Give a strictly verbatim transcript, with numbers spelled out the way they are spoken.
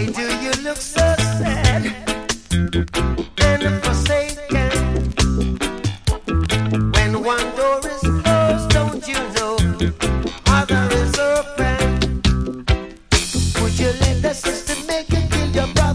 do you look so sad and forsaken? When one door is closed, don't you know other is open? Would you let the system make you kill your brother?